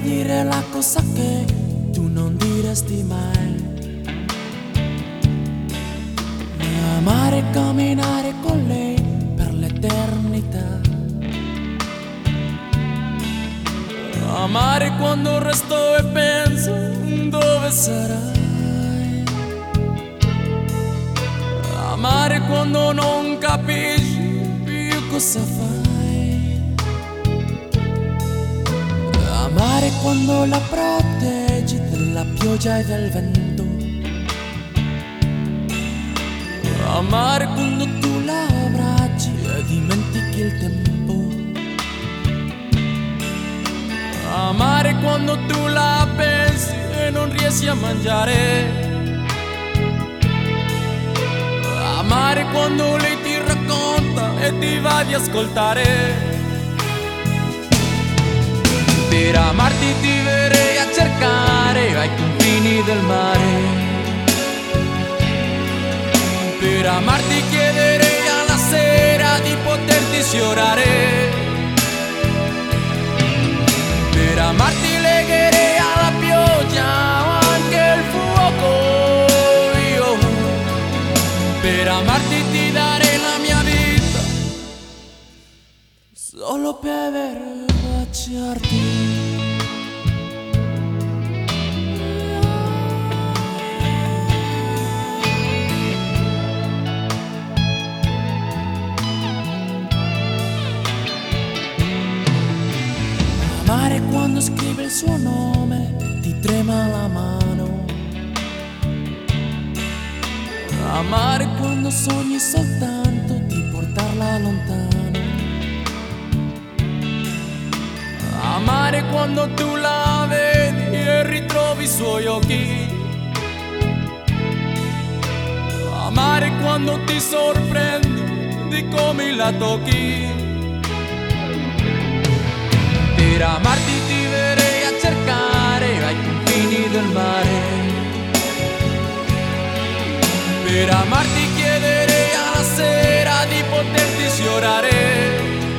dire la cosa che tu non diresti mai. Amare e camminare con lei per l'eternità. Amare quando resto e penso dove sarai. Amare quando non capisci più cosa fai. Amare quando la proteggi dalla pioggia e dal vento. Amare quando tu la abbracci e dimentichi il tempo. Amare quando tu la pensi e non riesci a mangiare. Amare quando lei ti racconta e ti va di ascoltare. Per amarti ti verrei a cercare ai confini del mare. Per amarti chiederei alla sera di poterti sfiorare. Per amarti legherei alla pioggia anche il fuoco io. Per amarti ti darei la mia vita solo per baciarti. Amare quando scrive il suo nome ti trema la mano. Amare quando sogni soltanto di portarla lontano. Amare quando tu la vedi e ritrovi i suoi occhi. Amare quando ti sorprendi di come la tocchi. Per amarti ti verrei a cercare ai confini del mare. Per amarti chiederei alla sera di poterti sfiorare.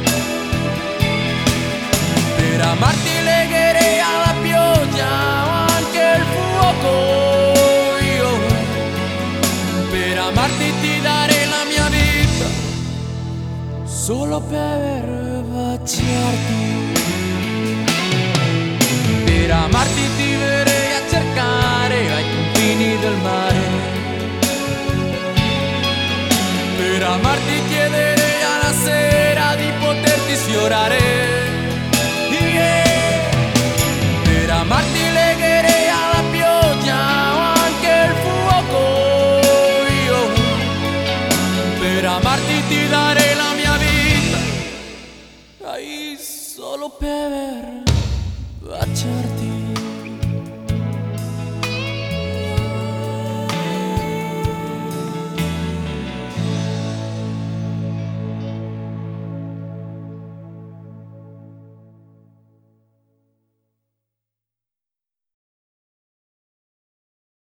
Per amarti legherei alla pioggia anche il fuoco io. Per amarti ti darei la mia vita solo per baciarti. Per amarti ti verrei a cercare ai confini del mare. Per amarti chiederei alla sera di poterti sfiorare. Yeah. Per amarti legherei alla pioggia anche il fuoco io. Per amarti ti darei la mia vita solo per baciarti.